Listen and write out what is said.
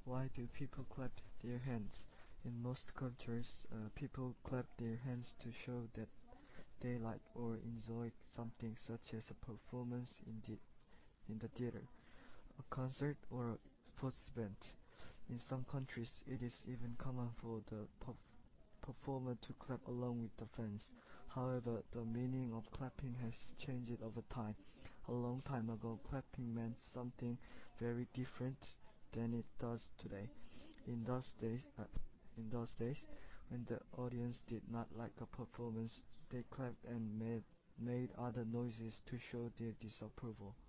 Why do people clap their hands? In most cultures, people clap their hands to show that they like or enjoy something, such as a performance in the theater, a concert, or a sports event. In some countries, it is even common for the performer to clap along with the fans. However, the meaning of clapping has changed over time. A long time ago, clapping meant something very different than it does today. In those days, uh, in those days, when the audience did not like a performance, they clapped and made other noises to show their disapproval.